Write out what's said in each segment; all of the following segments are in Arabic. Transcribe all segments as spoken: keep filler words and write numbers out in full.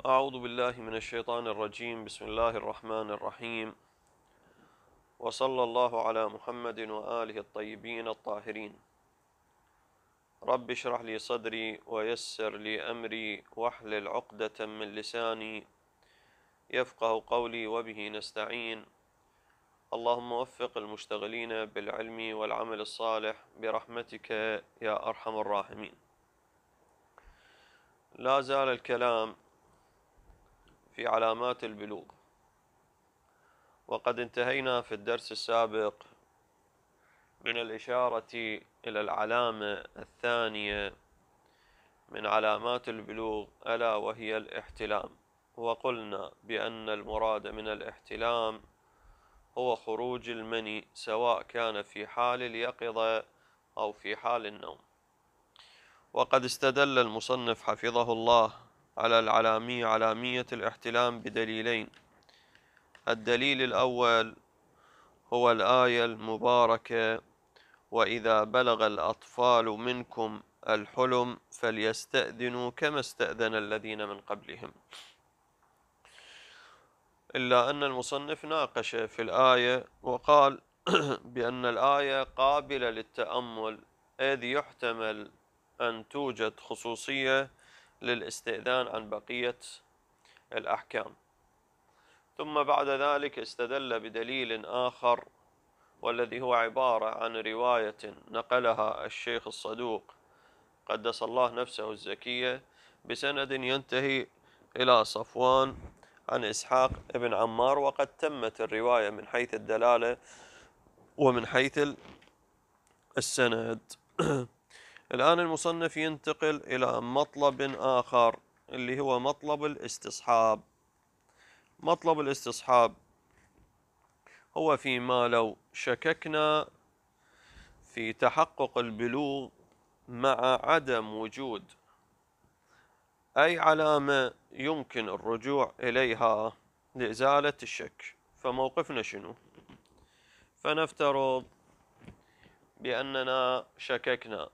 أعوذ بالله من الشيطان الرجيم. بسم الله الرحمن الرحيم، وصلى الله على محمد وآله الطيبين الطاهرين. رب اشرح لي صدري ويسر لي أمري واحلل عقدة من لساني يفقه قولي وبه نستعين. اللهم وفق المشتغلين بالعلم والعمل الصالح برحمتك يا أرحم الراحمين. لا زال الكلام في علامات البلوغ، وقد انتهينا في الدرس السابق من الإشارة إلى العلامة الثانية من علامات البلوغ، ألا وهي الاحتلام. وقلنا بأن المراد من الاحتلام هو خروج المني، سواء كان في حال اليقظة أو في حال النوم. وقد استدل المصنف حفظه الله على العلامية علامية الاحتلام بدليلين. الدليل الأول هو الآية المباركة: وإذا بلغ الأطفال منكم الحلم فليستأذنوا كما استأذن الذين من قبلهم. إلا أن المصنف ناقش في الآية وقال بأن الآية قابلة للتأمل، إذ يحتمل أن توجد خصوصية للاستئذان عن بقية الأحكام. ثم بعد ذلك استدل بدليل آخر، والذي هو عبارة عن رواية نقلها الشيخ الصدوق قدس الله نفسه الزكية بسند ينتهي إلى صفوان عن إسحاق بن عمار، وقد تمت الرواية من حيث الدلالة ومن حيث السند. الآن المصنف ينتقل إلى مطلب آخر، اللي هو مطلب الاستصحاب. مطلب الاستصحاب هو فيما لو شككنا في تحقق البلوغ مع عدم وجود أي علامة يمكن الرجوع إليها لإزالة الشك، فموقفنا شنو؟ فنفترض بأننا شككنا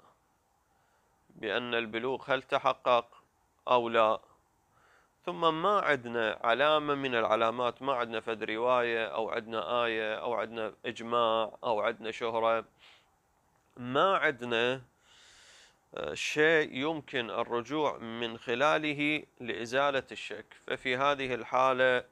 بأن البلوغ هل تحقق أو لا، ثم ما عندنا علامة من العلامات، ما عندنا فد رواية أو عندنا آية أو عندنا إجماع أو عندنا شهرة، ما عندنا شيء يمكن الرجوع من خلاله لإزالة الشك. ففي هذه الحالة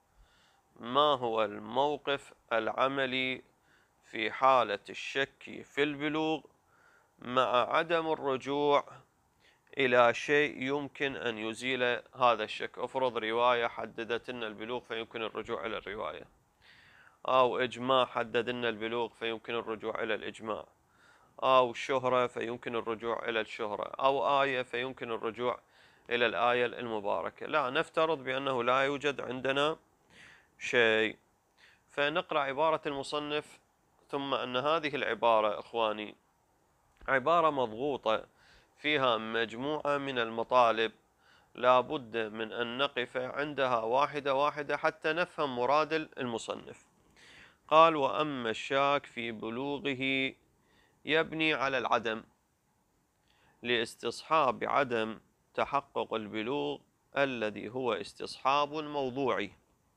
ما هو الموقف العملي في حالة الشك في البلوغ مع عدم الرجوع إلى شيء يمكن أن يزيل هذا الشك؟ افرض رواية حددت لنا البلوغ فيمكن الرجوع إلى الرواية، أو إجماع حدد لنا البلوغ فيمكن الرجوع إلى الإجماع، أو شهرة فيمكن الرجوع إلى الشهرة، أو آية فيمكن الرجوع إلى الآية المباركة. لا، نفترض بأنه لا يوجد عندنا شيء، فنقرأ عبارة المصنف، ثم أن هذه العبارة إخواني عبارة مضغوطة فيها مجموعة من المطالب، لا بد من أن نقف عندها واحدة واحدة حتى نفهم مراد المصنف. قال: وأما الشاك في بلوغه يبني على العدم لاستصحاب عدم تحقق البلوغ الذي هو استصحاب موضوعي،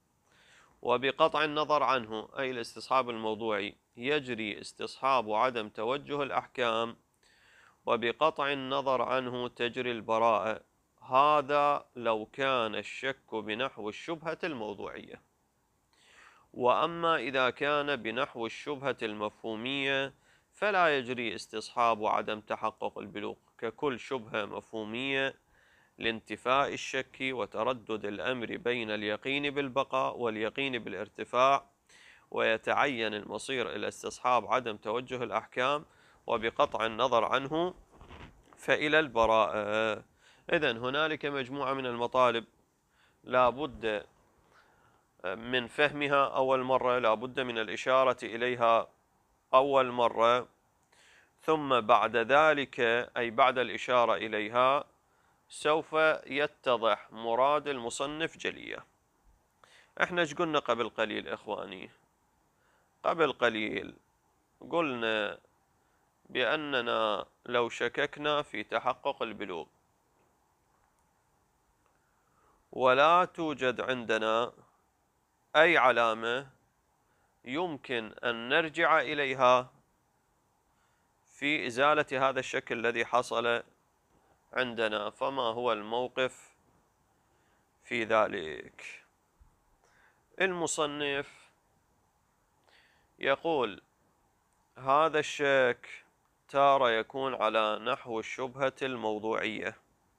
وبقطع النظر عنه، أي الاستصحاب الموضوعي، يجري استصحاب عدم توجه الأحكام، وبقطع النظر عنه تجري البراءة. هذا لو كان الشك بنحو الشبهة الموضوعية. وأما إذا كان بنحو الشبهة المفهومية فلا يجري استصحاب عدم تحقق البلوغ، ككل شبهة مفهومية لانتفاء الشك وتردد الأمر بين اليقين بالبقاء واليقين بالارتفاع، ويتعين المصير إلى استصحاب عدم توجه الأحكام، وبقطع النظر عنه فإلى البراءة. إذن هنالك مجموعة من المطالب لا بد من فهمها أول مرة، لا بد من الإشارة إليها أول مرة، ثم بعد ذلك أي بعد الإشارة إليها سوف يتضح مراد المصنف جلية. احنا ايش قلنا قبل قليل إخواني؟ قبل قليل قلنا بأننا لو شككنا في تحقق البلوغ ولا توجد عندنا أي علامة يمكن أن نرجع إليها في إزالة هذا الشك الذي حصل عندنا، فما هو الموقف في ذلك؟ المصنف يقول هذا الشك تارة يكون على نحو الشبهة الموضوعية،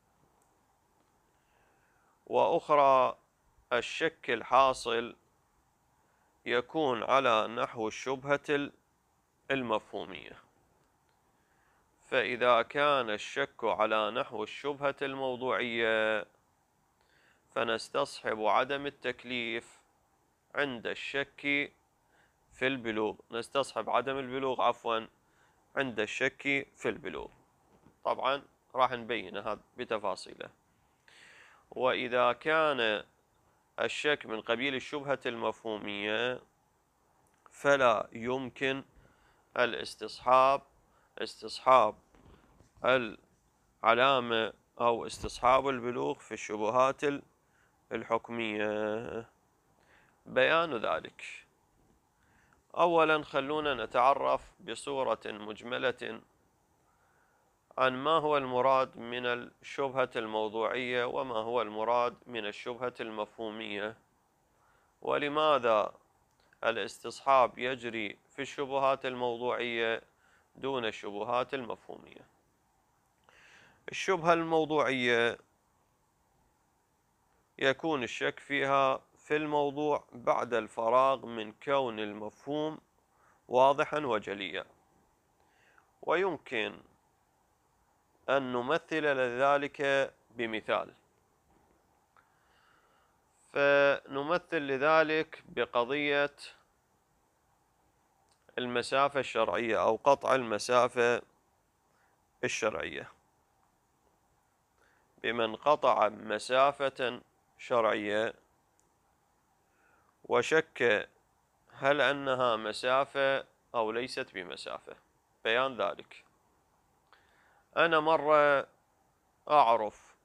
وأخرى الشك الحاصل يكون على نحو الشبهة المفهومية. فإذا كان الشك على نحو الشبهة الموضوعية فنستصحب عدم التكليف عند الشك في البلوغ، نستصحب عدم البلوغ عفوا عند الشك في البلوغ. طبعا راح نبين هذا بتفاصيله. وإذا كان الشك من قبيل الشبهة المفهومية فلا يمكن الاستصحاب استصحاب العلامة أو استصحاب البلوغ في الشبهات الحكمية. بيان ذلك: أولا خلونا نتعرف بصورة مجملة عن ما هو المراد من الشبهة الموضوعية وما هو المراد من الشبهة المفهومية، ولماذا الاستصحاب يجري في الشبهات الموضوعية دون الشبهات المفهومية. الشبهة الموضوعية يكون الشك فيها في الموضوع بعد الفراغ من كون المفهوم واضحا وجليا، ويمكن أن نمثل لذلك بمثال. فنمثل لذلك بقضية المسافة الشرعية أو قطع المسافة الشرعية. بمن قطع مسافة شرعية وشك هل أنها مسافة أو ليست بمسافة. بيان ذلك: أنا مرة أعرف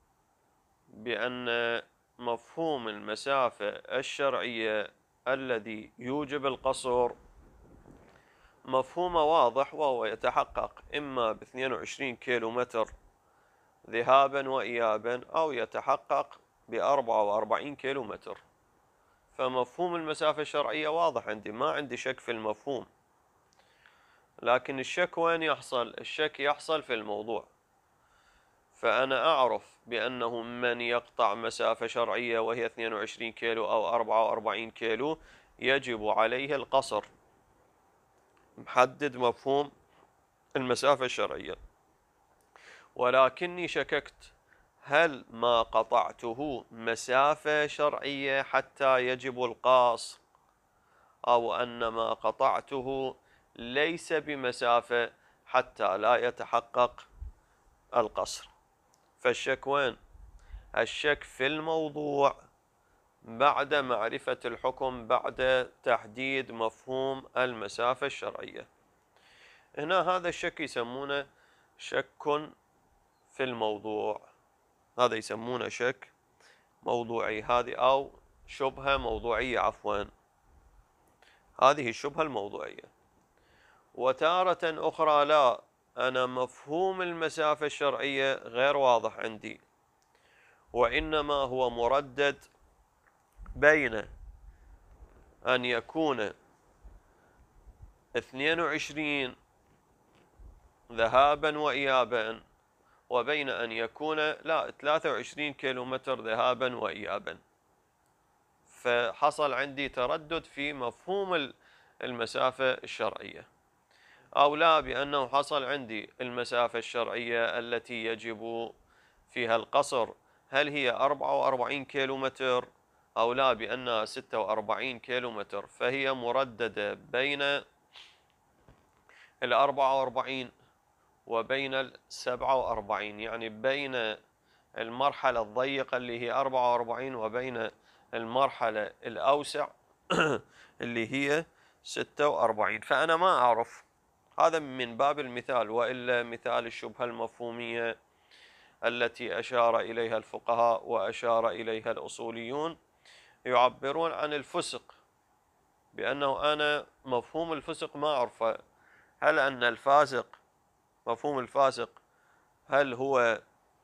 بأن مفهوم المسافة الشرعية الذي يوجب القصر مفهوم واضح، وهو يتحقق إما ب اثنين وعشرين كيلو متر ذهابا وإيابا أو يتحقق ب أربعة وأربعين كيلو متر. فمفهوم المسافة الشرعية واضح عندي، ما عندي شك في المفهوم. لكن الشك وين يحصل؟ الشك يحصل في الموضوع. فأنا أعرف بأنه من يقطع مسافة شرعية وهي اثنين وعشرين كيلو أو أربعة وأربعين كيلو يجب عليه القصر، محدد مفهوم المسافة الشرعية. ولكني شككت هل ما قطعته مسافة شرعية حتى يجب القصر، أو أن ما قطعته ليس بمسافة حتى لا يتحقق القصر. فالشك وين؟ الشك في الموضوع بعد معرفة الحكم، بعد تحديد مفهوم المسافة الشرعية. هنا هذا الشك يسمونه شك في الموضوع، هذا يسمونه شك موضوعي، هذه أو شبهة موضوعية عفوا، هذه الشبهة الموضوعية. وتارة أخرى لا، أنا مفهوم المسافة الشرعية غير واضح عندي، وإنما هو مردد بين أن يكون اثنين وعشرين ذهابا وإيابا وبين أن يكون لا ثلاثة وعشرين كيلو متر ذهابا وإيابا. فحصل عندي تردد في مفهوم المسافة الشرعية. أو لا، بأنه حصل عندي المسافة الشرعية التي يجب فيها القصر هل هي أربعة وأربعين كيلو متر أو لا، بأنها ستة وأربعين كيلو متر، فهي مرددة بين الأربعة وأربعين وبين السبعة وأربعين، يعني بين المرحلة الضيقة اللي هي أربعة وأربعين وبين المرحلة الأوسع اللي هي ستة وأربعين. فأنا ما أعرف، هذا من باب المثال، وإلا مثال الشبهة المفهومية التي أشار إليها الفقهاء وأشار إليها الأصوليون، يعبرون عن الفسق بأنه أنا مفهوم الفسق ما أعرفه. هل أن الفاسق، مفهوم الفاسق، هل هو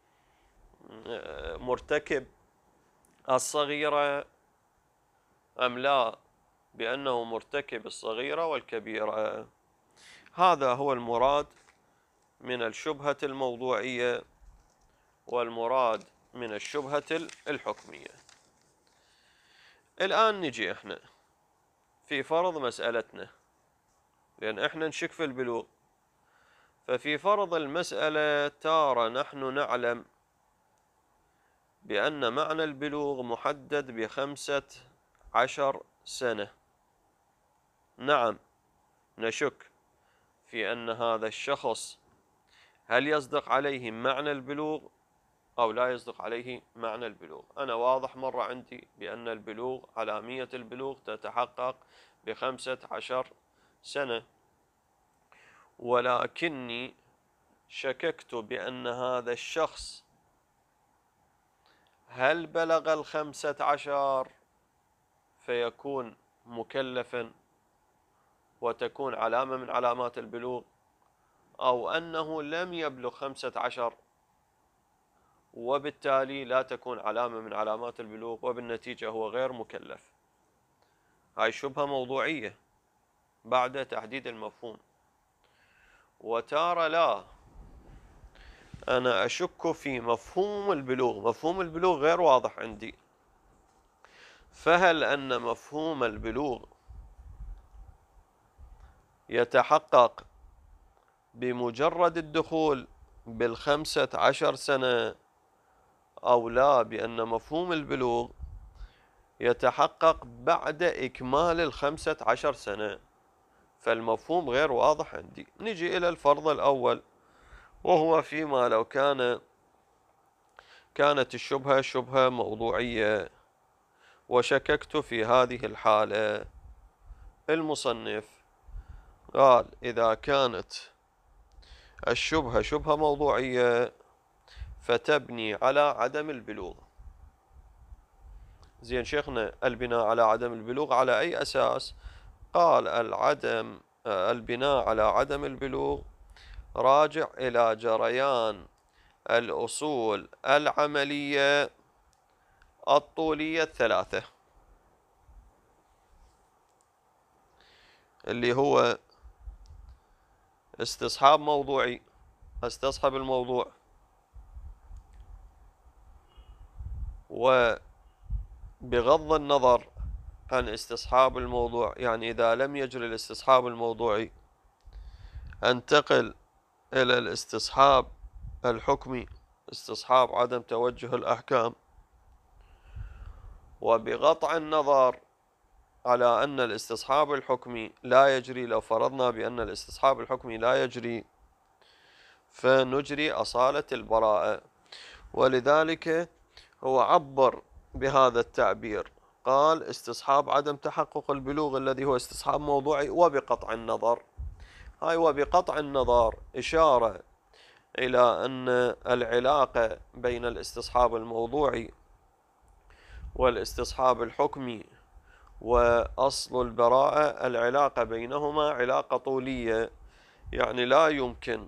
مرتكب الصغيرة أم لا، بأنه مرتكب الصغيرة والكبيرة. هذا هو المراد من الشبهة الموضوعية والمراد من الشبهة الحكمية. الآن نجي إحنا في فرض مسألتنا، لأن إحنا نشك في البلوغ. ففي فرض المسألة تارة نحن نعلم بأن معنى البلوغ محدد بخمسة عشر سنة. نعم، نشك في أن هذا الشخص هل يصدق عليه معنى البلوغ أو لا يصدق عليه معنى البلوغ. أنا واضح مرة عندي بأن البلوغ، علامية البلوغ تتحقق بخمسة عشر سنة، ولكني شككت بأن هذا الشخص هل بلغ الخمسة عشر فيكون مكلفا وتكون علامة من علامات البلوغ، أو أنه لم يبلغ خمسة عشر وبالتالي لا تكون علامة من علامات البلوغ وبالنتيجة هو غير مكلف. هاي شبهة موضوعية بعد تحديد المفهوم. وتارة لا، أنا أشك في مفهوم البلوغ، مفهوم البلوغ غير واضح عندي. فهل أن مفهوم البلوغ يتحقق بمجرد الدخول بالخمسة عشر سنة، أو لا، بأن مفهوم البلوغ يتحقق بعد إكمال الخمسة عشر سنة؟ فالمفهوم غير واضح عندي. نجي إلى الفرض الأول، وهو فيما لو كان كانت الشبهة شبهة موضوعية وشككت في هذه الحالة. المصنف قال إذا كانت الشبهة شبهة موضوعية فتبني على عدم البلوغ. زين شيخنا، البناء على عدم البلوغ على أي أساس؟ قال العدم البناء على عدم البلوغ راجع إلى جريان الأصول العملية الطولية الثلاثة، اللي هو استصحاب موضوعي، استصحب الموضوع، وبغض النظر عن استصحاب الموضوع، يعني إذا لم يجري الاستصحاب الموضوعي انتقل إلى الاستصحاب الحكمي، استصحاب عدم توجه الأحكام. وبقطع النظر على أن الاستصحاب الحكمي لا يجري، لو فرضنا بأن الاستصحاب الحكمي لا يجري، فنجري أصالة البراءة. ولذلك هو عبر بهذا التعبير، قال استصحاب عدم تحقق البلوغ الذي هو استصحاب موضوعي وبقطع النظر. هاي وبقطع النظر إشارة إلى أن العلاقة بين الاستصحاب الموضوعي والاستصحاب الحكمي وأصل البراءة، العلاقة بينهما علاقة طولية، يعني لا يمكن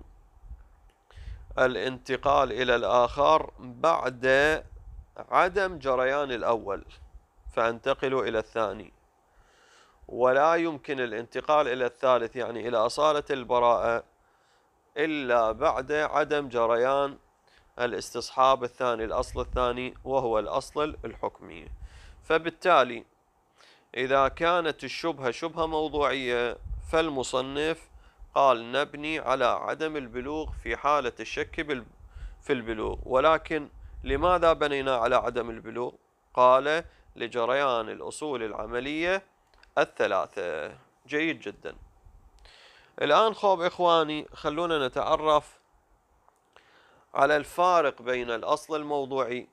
الانتقال إلى الآخر بعد عدم جريان الأول فانتقل إلى الثاني، ولا يمكن الانتقال إلى الثالث يعني إلى أصالة البراءة إلا بعد عدم جريان الاستصحاب الثاني، الأصل الثاني وهو الأصل الحكمي. فبالتالي إذا كانت الشبهة شبهة موضوعية فالمصنف قال نبني على عدم البلوغ في حالة الشك في البلوغ. ولكن لماذا بنينا على عدم البلوغ؟ قال لجريان الأصول العملية الثلاثة. جيد جدا. الآن خوب إخواني، خلونا نتعرف على الفارق بين الأصل الموضوعي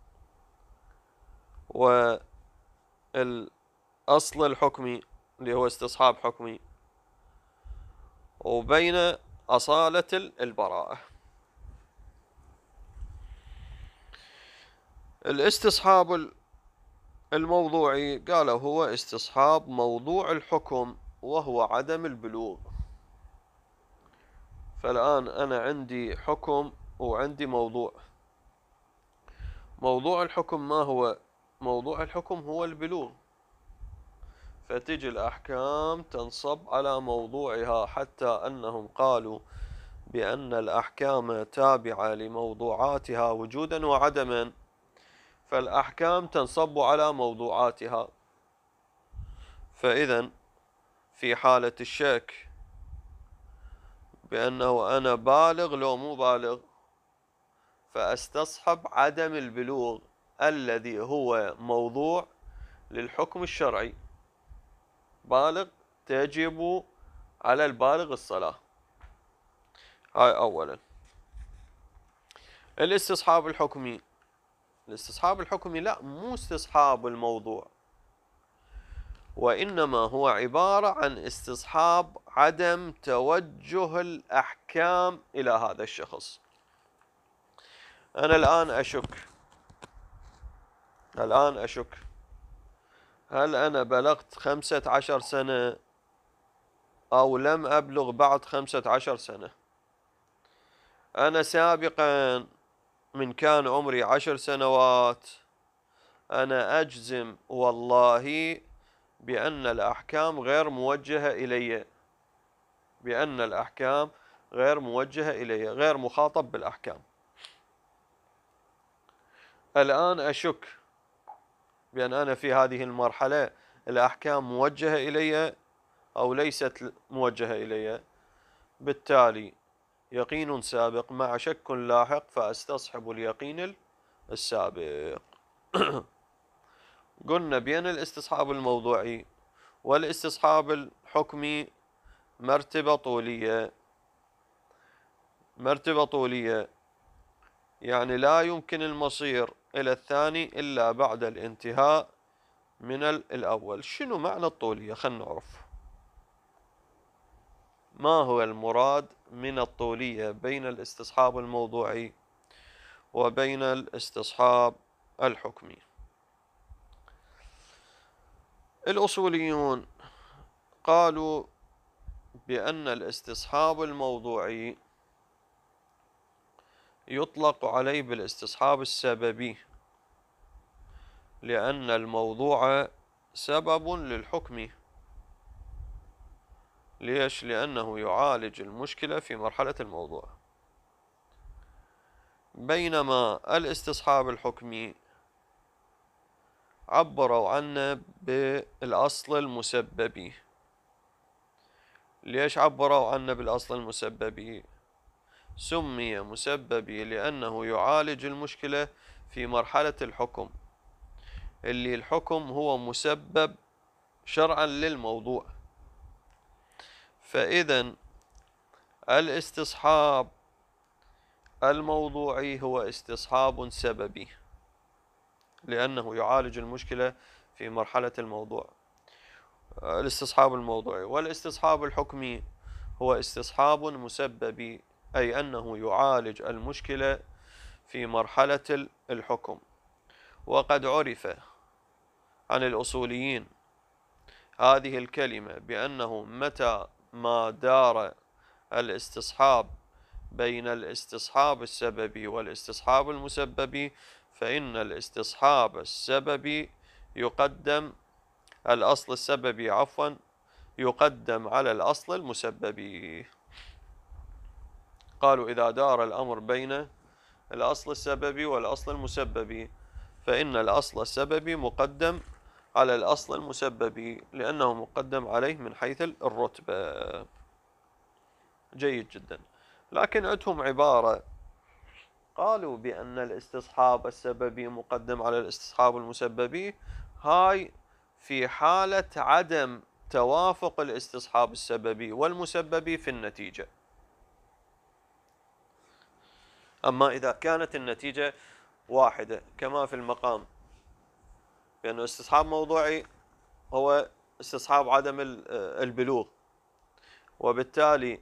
والأصل الحكمي اللي هو استصحاب حكمي، وبين أصالة البراءة. الاستصحاب الموضوعي قالوا هو استصحاب موضوع الحكم وهو عدم البلوغ. فالآن أنا عندي حكم وعندي موضوع. موضوع الحكم ما هو؟ موضوع الحكم هو البلوغ، فتجي الأحكام تنصب على موضوعها، حتى أنهم قالوا بأن الأحكام تابعة لموضوعاتها وجودا وعدما، فالأحكام تنصب على موضوعاتها. فإذا في حالة الشك بأنه أنا بالغ لو مو بالغ، فأستصحب عدم البلوغ الذي هو موضوع للحكم الشرعي. بالغ، تجب على البالغ الصلاة. هاي أولا. الاستصحاب الحكمي، الاستصحاب الحكمي لا، مو استصحاب الموضوع، وإنما هو عبارة عن استصحاب عدم توجه الأحكام إلى هذا الشخص. أنا الآن أشك، الآن أشك هل أنا بلغت خمسة عشر سنة أو لم أبلغ بعد خمسة عشر سنة. أنا سابقا من كان عمري عشر سنوات أنا أجزم والله بأن الأحكام غير موجهة إلي، بأن الأحكام غير موجهة إلي، غير مخاطب بالأحكام. الآن أشك بأن أنا في هذه المرحلة الأحكام موجهة إلي أو ليست موجهة إلي، بالتالي يقين سابق مع شك لاحق، فأستصحب اليقين السابق. قلنا بين الاستصحاب الموضوعي والاستصحاب الحكمي مرتبة طولية، مرتبة طولية يعني لا يمكن المصير إلى الثاني إلا بعد الانتهاء من الأول. شنو معنى الطولية؟ خلنا نعرف ما هو المراد من الطولية بين الاستصحاب الموضوعي وبين الاستصحاب الحكمي. الأصوليون قالوا بأن الاستصحاب الموضوعي يطلق عليه بالاستصحاب السببي، لأن الموضوع سبب للحكم. ليش؟ لأنه يعالج المشكلة في مرحلة الموضوع. بينما الاستصحاب الحكمي عبروا عنه بالأصل المسببي. ليش عبروا عنه بالأصل المسببي؟ سمي مسببي لأنه يعالج المشكلة في مرحلة الحكم، اللي الحكم هو مسبب شرعا للموضوع. فإذا الاستصحاب الموضوعي هو استصحاب سببي لأنه يعالج المشكلة في مرحلة الموضوع، الاستصحاب الموضوعي. والاستصحاب الحكمي هو استصحاب مسببي، أي أنه يعالج المشكلة في مرحلة الحكم. وقد عرف عن الأصوليين هذه الكلمة بأنه متى ما دار الاستصحاب بين الاستصحاب السببي والاستصحاب المسببي، فإن الاستصحاب السببي يقدم الأصل السببي عفوا يقدم على الأصل المسببي. قالوا إذا دار الأمر بين الأصل السببي والأصل المسببي، فإن الأصل السببي مقدم على الأصل المسببي لأنه مقدم عليه من حيث الرتبة. جيد جدا. لكن عندهم عبارة قالوا بأن الاستصحاب السببي مقدم على الاستصحاب المسببي، هاي في حالة عدم توافق الاستصحاب السببي والمسببي في النتيجة. أما إذا كانت النتيجة واحدة كما في المقام، بأن استصحاب موضوعي هو استصحاب عدم البلوغ، وبالتالي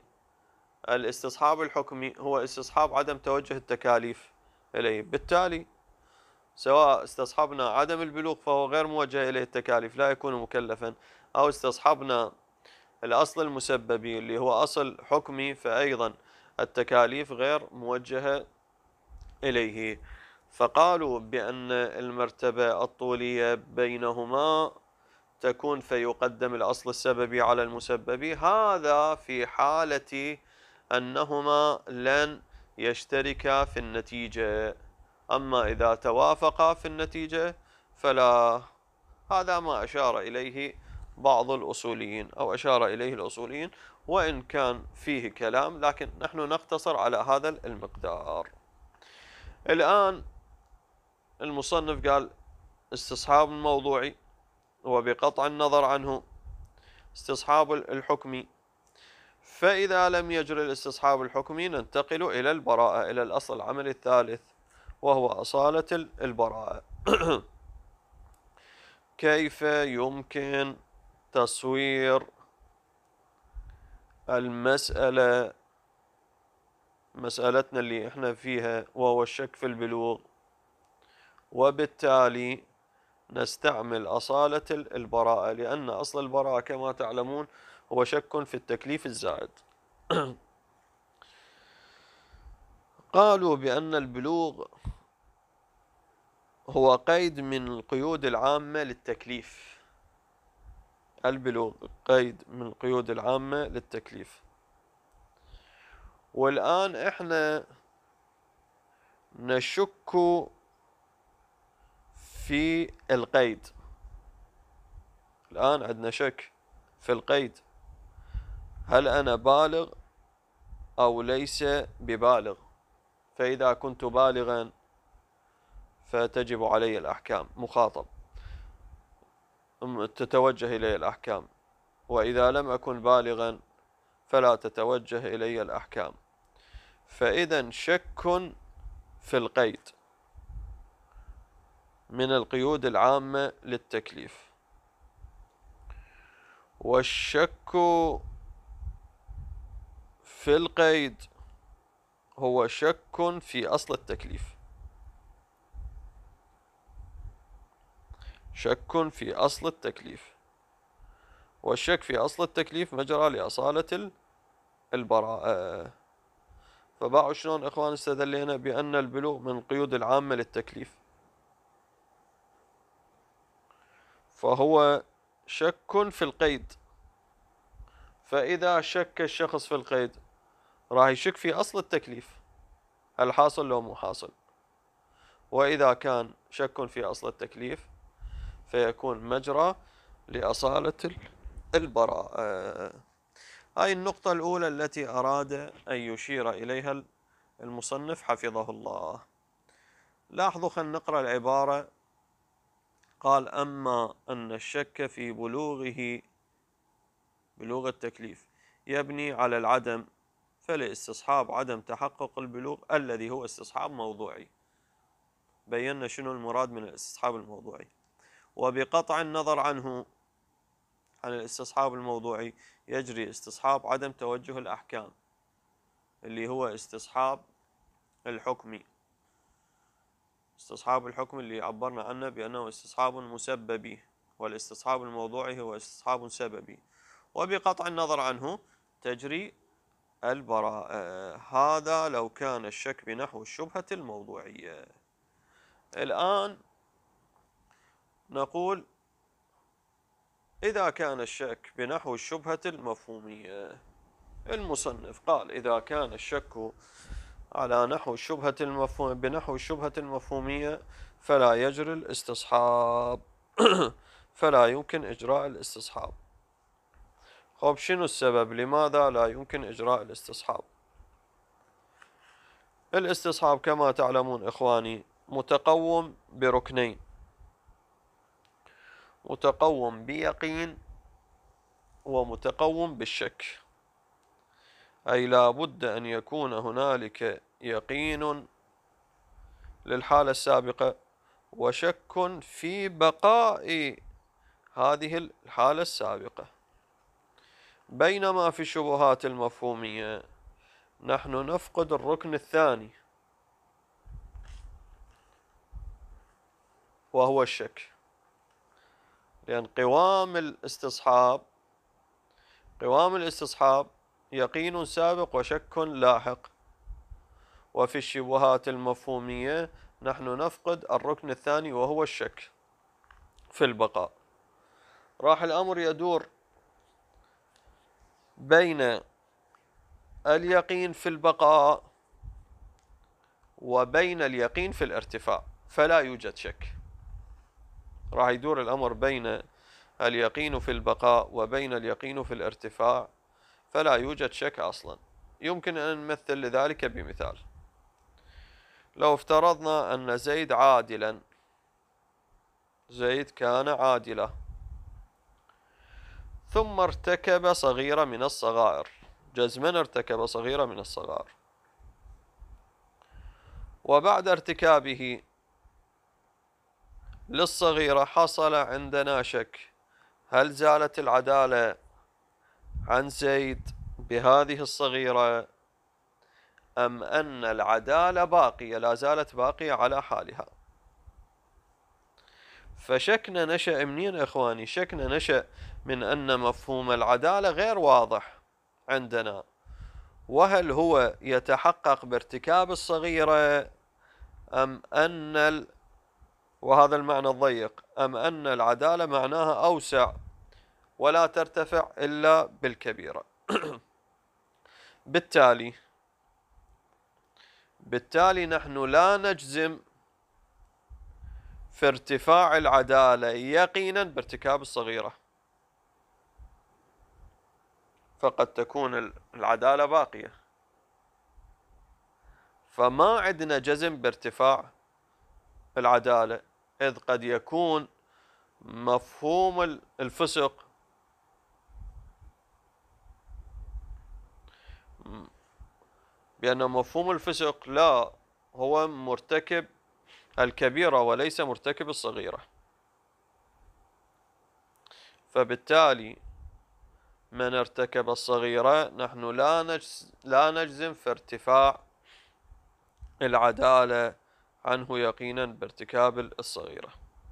الاستصحاب الحكمي هو استصحاب عدم توجه التكاليف إليه، بالتالي سواء استصحبنا عدم البلوغ فهو غير موجه إليه التكاليف لا يكون مكلفا، أو استصحبنا الأصل المسببي اللي هو أصل حكمي فأيضا التكاليف غير موجهة إليه. فقالوا بأن المرتبة الطولية بينهما تكون فيقدم الأصل السببي على المسببي، هذا في حالة أنهما لن يشتركا في النتيجة. أما إذا توافقا في النتيجة فلا. هذا ما أشار إليه بعض الأصوليين أو أشار إليه الأصوليين، وإن كان فيه كلام لكن نحن نقتصر على هذا المقدار. الآن المصنف قال استصحاب الموضوعي، وبقطع النظر عنه استصحاب الحكمي. فإذا لم يجري الاستصحاب الحكمي ننتقل إلى البراءة، إلى الأصل العملي الثالث وهو أصالة البراءة. كيف يمكن تصوير المسألة، مسألتنا اللي احنا فيها وهو الشك في البلوغ، وبالتالي نستعمل أصالة البراءة، لأن أصل البراءة كما تعلمون هو شك في التكليف الزائد. قالوا بأن البلوغ هو قيد من القيود العامة للتكليف. البلوغ قيد من القيود العامة للتكليف. والآن احنا نشك في القيد. الآن عندنا شك في القيد، هل أنا بالغ أو ليس ببالغ؟ فإذا كنت بالغا فتجب علي الأحكام، مخاطب تتوجه إلي الأحكام، وإذا لم أكن بالغا فلا تتوجه إلي الأحكام. فإذا شك في القيد من القيود العامة للتكليف، والشك في القيد هو شك في أصل التكليف. شك في أصل التكليف، والشك في أصل التكليف مجرى لأصالة البراءة. فباعوا شلون إخوان استدلينا بأن البلوغ من القيود العامة للتكليف، فهو شك في القيد. فإذا شك الشخص في القيد راح يشك في أصل التكليف، هل حاصل لو مو حاصل. وإذا كان شك في أصل التكليف فيكون مجرى لأصالة البراءة. هاي النقطة الأولى التي أراد أن يشير إليها المصنف حفظه الله. لاحظوا، خلينا نقرأ العبارة. قال: أما أن الشك في بلوغه، بلوغ التكليف، يبني على العدم، فلاستصحاب عدم تحقق البلوغ الذي هو استصحاب موضوعي. بينا شنو المراد من الاستصحاب الموضوعي. وبقطع النظر عنه، عن الاستصحاب الموضوعي، يجري استصحاب عدم توجه الأحكام اللي هو استصحاب الحكمي. استصحاب الحكم اللي عبرنا عنه بأنه استصحاب مسببي، والاستصحاب الموضوعي هو استصحاب سببي. وبقطع النظر عنه تجري البراءة. هذا لو كان الشك بنحو الشبهة الموضوعية. الآن نقول إذا كان الشك بنحو الشبهة المفهومية. المصنف قال: إذا كان الشك على نحو الشبهة المفهوم بنحو الشبهة المفهومية فلا يجري الاستصحاب. فلا يمكن إجراء الاستصحاب. خب، شنو السبب؟ لماذا لا يمكن إجراء الاستصحاب؟ الاستصحاب كما تعلمون إخواني متقوم بركنين: متقوم بيقين ومتقوم بالشك. أي لا بد أن يكون هنالك يقين للحالة السابقة وشك في بقاء هذه الحالة السابقة. بينما في الشبهات المفهومية نحن نفقد الركن الثاني، وهو الشك، لأن قوام الاستصحاب قوام الاستصحاب يقين سابق وشك لاحق، وفي الشبهات المفهومية نحن نفقد الركن الثاني وهو الشك في البقاء. راح الأمر يدور بين اليقين في البقاء وبين اليقين في الارتفاع، فلا يوجد شك. راح يدور الأمر بين اليقين في البقاء وبين اليقين في الارتفاع، فلا يوجد شك أصلا. يمكن أن نمثل لذلك بمثال. لو افترضنا أن زيد عادلا، زيد كان عادلا ثم ارتكب صغيرة من الصغائر، جزما ارتكب صغيرة من الصغائر، وبعد ارتكابه للصغيرة حصل عندنا شك، هل زالت العدالة عن زيد بهذه الصغيرة أم أن العدالة باقية، لا زالت باقية على حالها؟ فشكنا نشأ منين إخواني؟ شكنا نشأ من أن مفهوم العدالة غير واضح عندنا، وهل هو يتحقق بارتكاب الصغيرة أم أن ال... وهذا المعنى الضيق، أم أن العدالة معناها أوسع ولا ترتفع إلا بالكبيرة. بالتالي بالتالي نحن لا نجزم في ارتفاع العدالة يقينا بارتكاب الصغيرة، فقد تكون العدالة باقية، فما عندنا جزم بارتفاع العدالة، إذ قد يكون مفهوم الفسق بأن مفهوم الفسق لا هو مرتكب الكبيرة وليس مرتكب الصغيرة، فبالتالي من ارتكب الصغيرة نحن لا نجزم, لا نجزم في ارتفاع العدالة عنه يقينا بارتكاب الصغيرة.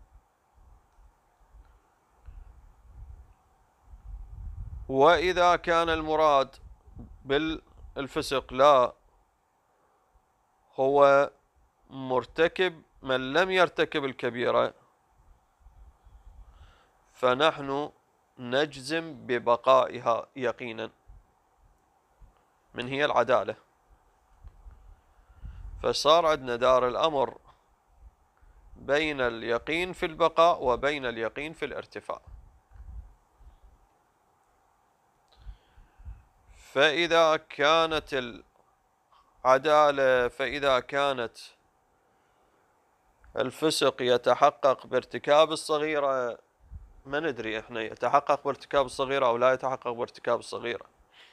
وإذا كان المراد بالفسق لا هو مرتكب من لم يرتكب الكبيرة، فنحن نجزم ببقائها يقينا، من هي العدالة. فصار عندنا دار الأمر بين اليقين في البقاء وبين اليقين في الارتفاع. فإذا كانت العدالة فإذا كانت الفسق يتحقق بارتكاب الصغيرة، ما ندري احنا يتحقق بارتكاب الصغيرة أو لا يتحقق بارتكاب الصغيرة،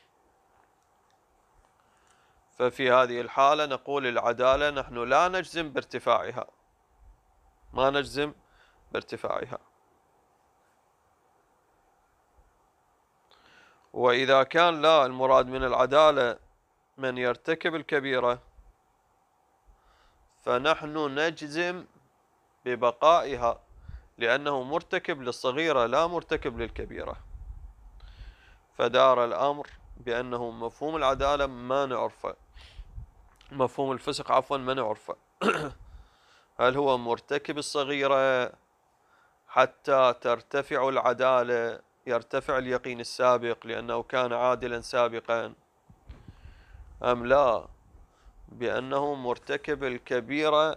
ففي هذه الحالة نقول العدالة نحن لا نجزم بارتفاعها، ما نجزم بارتفاعها. وإذا كان لا المراد من العدالة من يرتكب الكبيرة، فنحن نجزم ببقائها، لأنه مرتكب للصغيرة لا مرتكب للكبيرة. فدار الأمر بأنه مفهوم العدالة ما نعرفه، مفهوم الفسق عفوا ما نعرفه. هل هو مرتكب الصغيرة حتى ترتفع العدالة، يرتفع اليقين السابق لأنه كان عادلا سابقا، أم لا بأنه مرتكب الكبيرة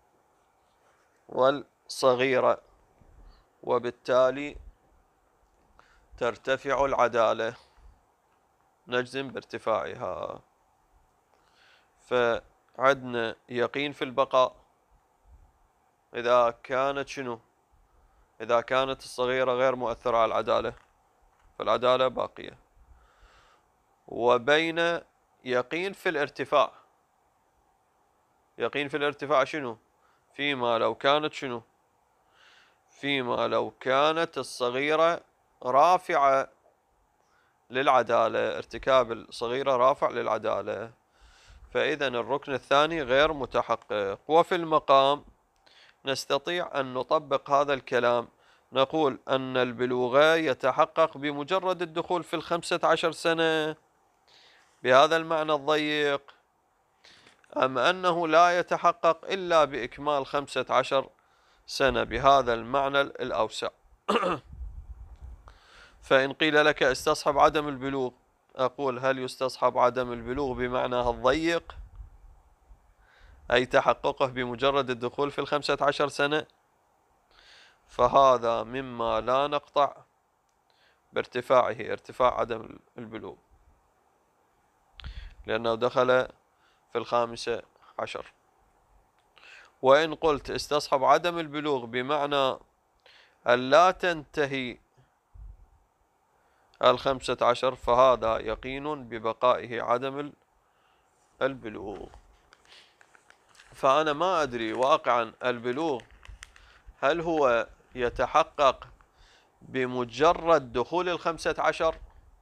والصغيرة وبالتالي ترتفع العدالة، نجزم بارتفاعها. فعدنا يقين في البقاء إذا كانت شنو؟ إذا كانت الصغيرة غير مؤثرة على العدالة فالعدالة باقية، وبين يقين في الارتفاع. يقين في الارتفاع شنو؟ فيما لو كانت شنو؟ فيما لو كانت الصغيرة رافعة للعدالة، ارتكاب الصغيرة رافع للعدالة، فإذا الركن الثاني غير متحقق. وفي المقام نستطيع أن نطبق هذا الكلام، نقول أن البلوغ يتحقق بمجرد الدخول في الخمسة عشر سنة بهذا المعنى الضيق، أم أنه لا يتحقق إلا بإكمال خمسة عشر سنة بهذا المعنى الأوسع. فإن قيل لك استصحب عدم البلوغ، أقول هل يستصحب عدم البلوغ بمعناه الضيق، أي تحققه بمجرد الدخول في الخمسة عشر سنة؟ فهذا مما لا نقطع بارتفاعه، ارتفاع عدم البلوغ، لأنه دخل في الخامسة عشر. وإن قلت استصحب عدم البلوغ بمعنى أن لا تنتهي الخمسة عشر، فهذا يقين ببقائه عدم البلوغ. فأنا ما أدري واقعا البلوغ هل هو يتحقق بمجرد دخول الخمسة عشر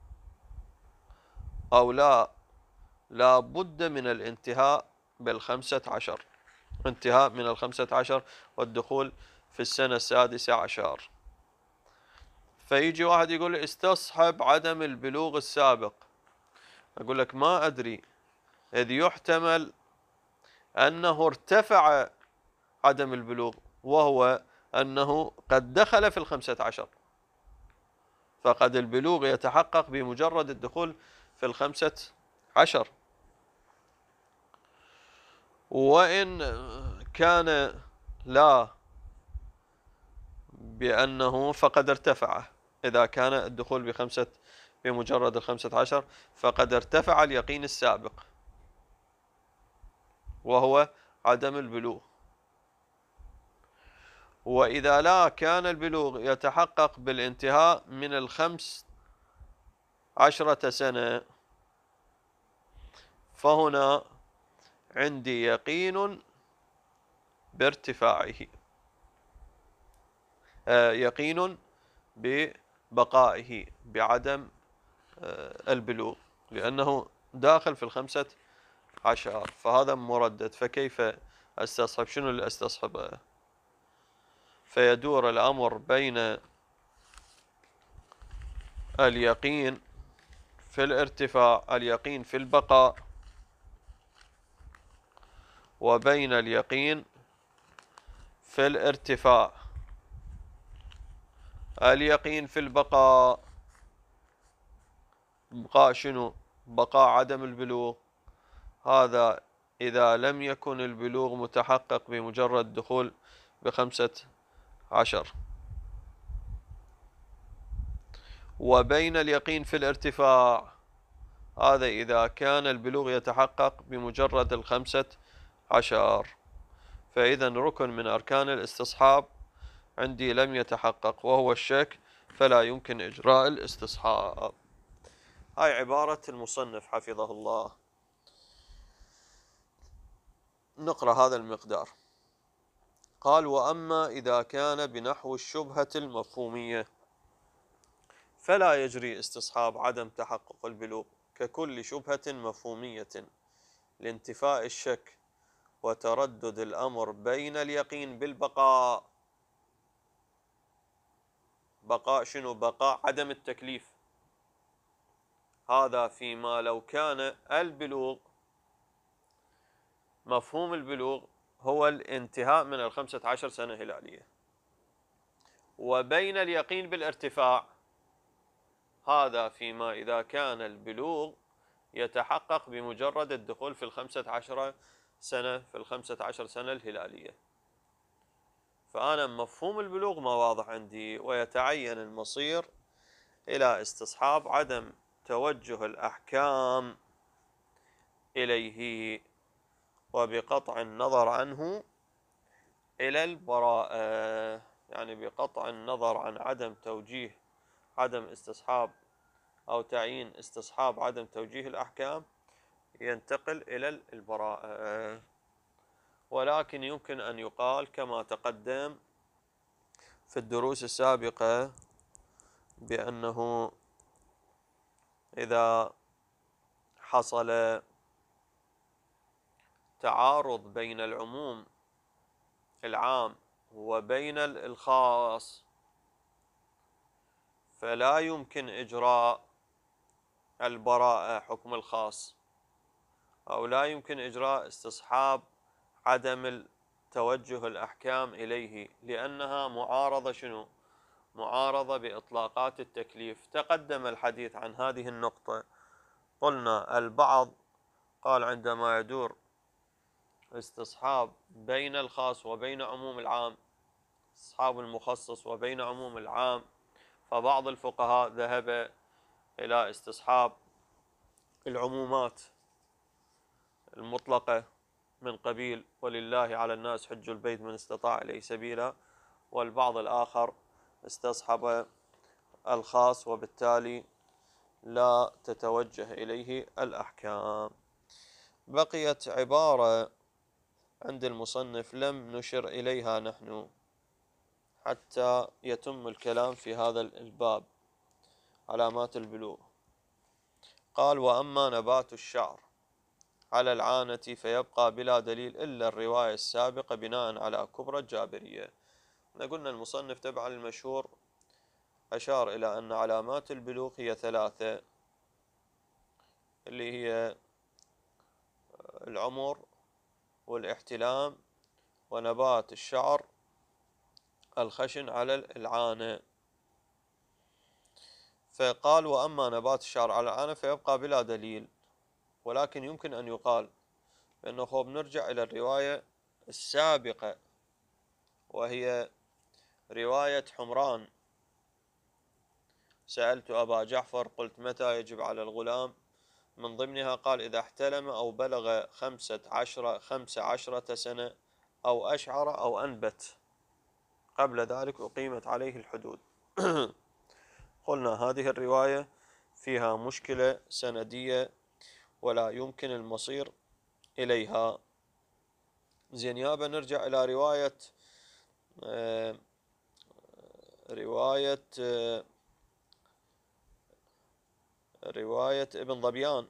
أو لا، لا بد من الانتهاء بالخمسة عشر، انتهاء من الخمسة عشر والدخول في السنة السادسة عشر. فيجي واحد يقول استصحب عدم البلوغ السابق، أقول لك ما أدري، إذ يحتمل أنه ارتفع عدم البلوغ، وهو أنه قد دخل في الخمسة عشر، فقد البلوغ يتحقق بمجرد الدخول في الخمسة عشر. وإن كان لا بأنه فقد ارتفع، إذا كان الدخول بخمسة بمجرد الخمسة عشر فقد ارتفع اليقين السابق وهو عدم البلوغ. وإذا لا كان البلوغ يتحقق بالانتهاء من الخمس عشرة سنة، فهنا عندي يقين بارتفاعه، آه يقين ببقائه بعدم آه البلوغ، لأنه داخل في الخمسة عشر، فهذا مردد. فكيف استصحب؟ شنو اللي استصحبه؟ فيدور الأمر بين اليقين في الارتفاع، اليقين في البقاء، وبين اليقين في الارتفاع. اليقين في البقاء، بقاء شنو؟ بقاء عدم البلوغ، هذا إذا لم يكن البلوغ متحقق بمجرد دخول بخمسة عشر. وبين اليقين في الارتفاع، هذا إذا كان البلوغ يتحقق بمجرد الخمسة عشر. فإذا ركن من أركان الاستصحاب عندي لم يتحقق وهو الشك، فلا يمكن إجراء الاستصحاب. هاي عبارة المصنف حفظه الله. نقرأ هذا المقدار. قال: وأما إذا كان بنحو الشبهة المفهومية فلا يجري استصحاب عدم تحقق البلوغ، ككل شبهة مفهومية لانتفاء الشك وتردد الأمر بين اليقين بالبقاء. بقاء شنو؟ بقاء عدم التكليف. هذا فيما لو كان البلوغ، مفهوم البلوغ هو الانتهاء من الخمسة عشر سنة هلالية. وبين اليقين بالارتفاع، هذا فيما إذا كان البلوغ يتحقق بمجرد الدخول في الخمسة عشر سنة، في الخمسة عشر سنة الهلالية. فأنا مفهوم البلوغ ما واضح عندي، ويتعين المصير إلى استصحاب عدم توجه الأحكام إليه، وبقطع النظر عنه إلى البراءة، يعني بقطع النظر عن عدم توجيه عدم استصحاب أو تعيين استصحاب عدم توجيه الأحكام ينتقل إلى البراءة. ولكن يمكن أن يقال كما تقدم في الدروس السابقة بأنه إذا حصل تعارض بين العموم العام وبين الخاص، فلا يمكن إجراء البراءة حكم الخاص، أو لا يمكن إجراء استصحاب عدم توجه الأحكام إليه، لأنها معارضة شنو؟ معارضة بإطلاقات التكليف. تقدم الحديث عن هذه النقطة. قلنا البعض قال عندما يدور استصحاب بين الخاص وبين عموم العام، استصحاب المخصص وبين عموم العام، فبعض الفقهاء ذهب إلى استصحاب العمومات المطلقة من قبيل ولله على الناس حج البيت من استطاع إليه سبيلا، والبعض الآخر استصحب الخاص وبالتالي لا تتوجه إليه الأحكام. بقيت عبارة عند المصنف لم نشر إليها نحن حتى يتم الكلام في هذا الباب، علامات البلوغ. قال: وأما نبات الشعر على العانة فيبقى بلا دليل إلا الرواية السابقة بناء على كبرى الجابرية. قلنا المصنف تبعا المشهور أشار إلى أن علامات البلوغ هي ثلاثة، اللي هي العمر والاحتلام ونبات الشعر الخشن على العانة. فقال: وأما نبات الشعر على العانة فيبقى بلا دليل، ولكن يمكن أن يقال بأنه خوب نرجع إلى الرواية السابقة، وهي رواية حمران: سألت أبا جعفر قلت متى يجب على الغلام؟ من ضمنها قال: إذا احتلم أو بلغ خمسة عشر خمس عشرة سنة أو أشعر أو أنبت، قبل ذلك أقيمت عليه الحدود. قلنا هذه الرواية فيها مشكلة سندية ولا يمكن المصير إليها. زين يابا نرجع إلى رواية آه رواية آه رواية ابن ظبيان،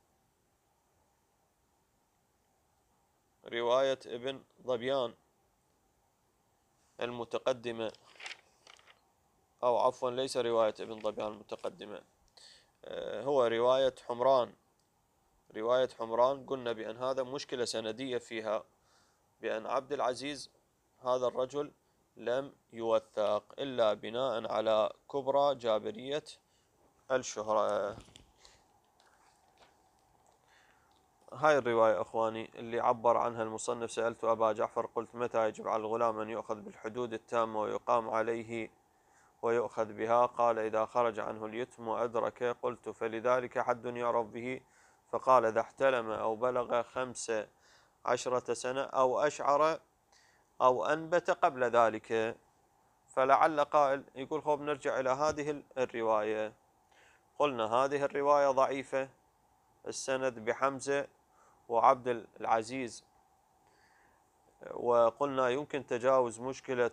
رواية ابن ظبيان المتقدمة، أو عفوا ليس رواية ابن ظبيان المتقدمة، هو رواية حمران. رواية حمران قلنا بأن هذا مشكلة سندية فيها، بأن عبد العزيز هذا الرجل لم يوثق إلا بناء على كبرى جابرية الشهرة. هاي الرواية أخواني اللي عبر عنها المصنف: سألت أبا جعفر قلت متى يجب على الغلام أن يؤخذ بالحدود التامة ويقام عليه ويؤخذ بها؟ قال: إذا خرج عنه اليتم وأدرك. قلت: فلذلك حد يعرف به؟ فقال: إذا احتلم أو بلغ خمس عشرة سنة أو أشعر أو أنبت قبل ذلك. فلعل قائل يقول: خوب نرجع إلى هذه الرواية. قلنا هذه الرواية ضعيفة السند بحمزة وعبد العزيز، وقلنا يمكن تجاوز مشكلة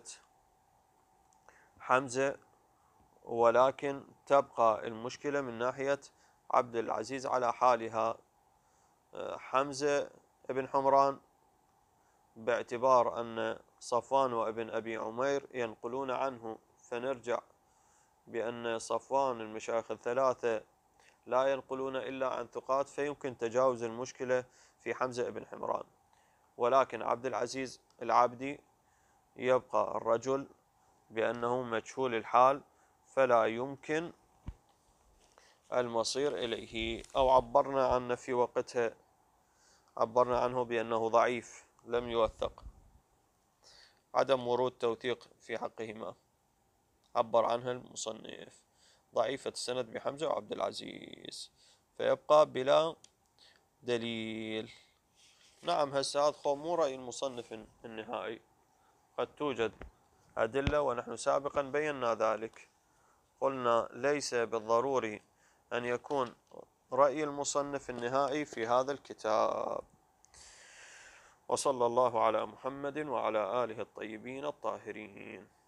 حمزة، ولكن تبقى المشكلة من ناحية عبد العزيز على حالها. حمزة ابن حمران باعتبار أن صفوان وابن أبي عمير ينقلون عنه، فنرجع بأن صفوان المشايخ الثلاثة لا ينقلون إلا عن ثقات، فيمكن تجاوز المشكلة في حمزة ابن حمران. ولكن عبد العزيز العبدي يبقى الرجل بأنه مجهول الحال، فلا يمكن المصير إليه، أو عبرنا عنه في وقتها عبرنا عنه بأنه ضعيف لم يوثق، عدم ورود توثيق في حقهما، عبر عنها المصنف ضعيفة السند بحمزة وعبد العزيز، فيبقى بلا دليل. نعم هسه هذا خو مو رأي المصنف النهائي، قد توجد أدلة ونحن سابقا بينا ذلك. قلنا ليس بالضروري أن يكون رأي المصنف النهائي في هذا الكتاب. وصلى الله على محمد وعلى آله الطيبين الطاهرين.